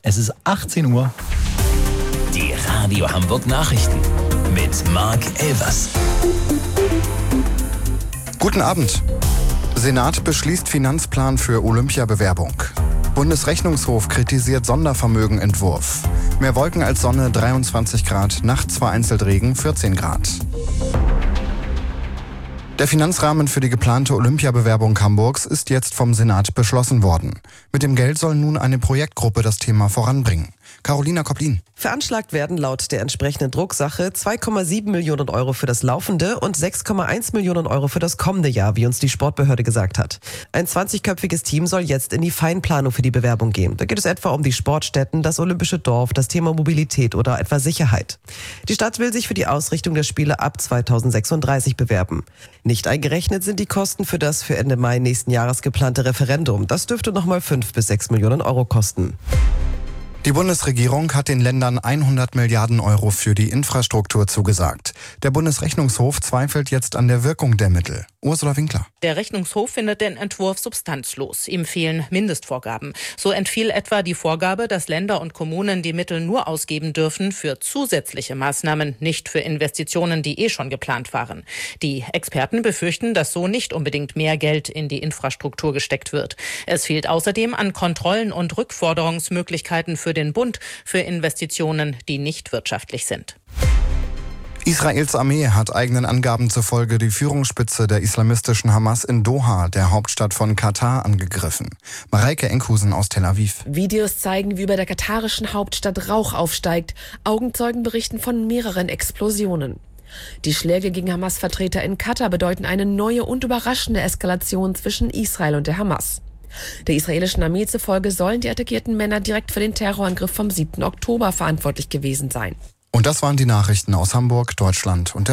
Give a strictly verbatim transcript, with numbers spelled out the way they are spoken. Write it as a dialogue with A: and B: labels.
A: Es ist achtzehn Uhr.
B: Die Radio Hamburg Nachrichten mit Marc Elvers.
C: Guten Abend. Senat beschließt Finanzplan für Olympiabewerbung. Bundesrechnungshof kritisiert Sondervermögenentwurf. Mehr Wolken als Sonne, dreiundzwanzig Grad, nachts vereinzelt Regen, vierzehn Grad. Der Finanzrahmen für die geplante Olympiabewerbung Hamburgs ist jetzt vom Senat beschlossen worden. Mit dem Geld soll nun eine Projektgruppe das Thema voranbringen. Carolina Koplin.
D: Veranschlagt werden laut der entsprechenden Drucksache zwei Komma sieben Millionen Euro für das laufende und sechs Komma eins Millionen Euro für das kommende Jahr, wie uns die Sportbehörde gesagt hat. Ein zwanzigköpfiges Team soll jetzt in die Feinplanung für die Bewerbung gehen. Da geht es etwa um die Sportstätten, das Olympische Dorf, das Thema Mobilität oder etwa Sicherheit. Die Stadt will sich für die Ausrichtung der Spiele ab zweitausendsechsunddreißig bewerben. Nicht eingerechnet sind die Kosten für das für Ende Mai nächsten Jahres geplante Referendum. Das dürfte nochmal fünf bis sechs Millionen Euro kosten.
C: Die Bundesregierung hat den Ländern hundert Milliarden Euro für die Infrastruktur zugesagt. Der Bundesrechnungshof zweifelt jetzt an der Wirkung der Mittel. Ursula Winkler.
E: Der Rechnungshof findet den Entwurf substanzlos. Ihm fehlen Mindestvorgaben. So entfiel etwa die Vorgabe, dass Länder und Kommunen die Mittel nur ausgeben dürfen für zusätzliche Maßnahmen, nicht für Investitionen, die eh schon geplant waren. Die Experten befürchten, dass so nicht unbedingt mehr Geld in die Infrastruktur gesteckt wird. Es fehlt außerdem an Kontrollen und Rückforderungsmöglichkeiten für den Bund für Investitionen, die nicht wirtschaftlich sind.
C: Israels Armee hat eigenen Angaben zufolge die Führungsspitze der islamistischen Hamas in Doha, der Hauptstadt von Katar, angegriffen. Mareike Enkhusen aus Tel Aviv.
F: Videos zeigen, wie über der katarischen Hauptstadt Rauch aufsteigt. Augenzeugen berichten von mehreren Explosionen. Die Schläge gegen Hamas-Vertreter in Katar bedeuten eine neue und überraschende Eskalation zwischen Israel und der Hamas. Der israelischen Armee zufolge sollen die attackierten Männer direkt für den Terrorangriff vom siebten Oktober verantwortlich gewesen sein.
C: Und das waren die Nachrichten aus Hamburg, Deutschland und der